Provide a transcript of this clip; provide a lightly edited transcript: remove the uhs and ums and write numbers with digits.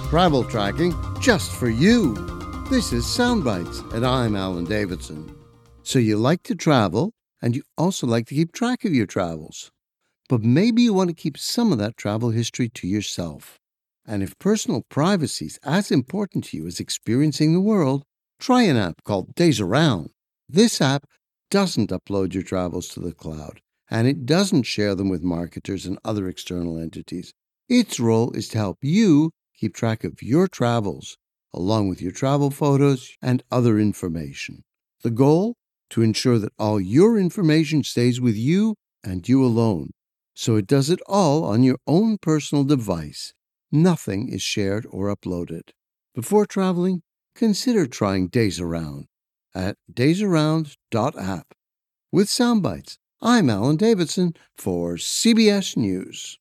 travel tracking just for you. This is Soundbites, and I'm Alan Davidson. So you like to travel, and you also like to keep track of your travels. But maybe you want to keep some of that travel history to yourself. And if personal privacy is as important to you as experiencing the world, try an app called Days Around. This app doesn't upload your travels to the cloud, and it doesn't share them with marketers and other external entities. Its role is to help you keep track of your travels, along with your travel photos and other information. The goal? To ensure that all your information stays with you and you alone. So it does it all on your own personal device. Nothing is shared or uploaded. Before traveling, consider trying Days Around at daysaround.app. With Soundbites, I'm Alan Davidson for CBS News.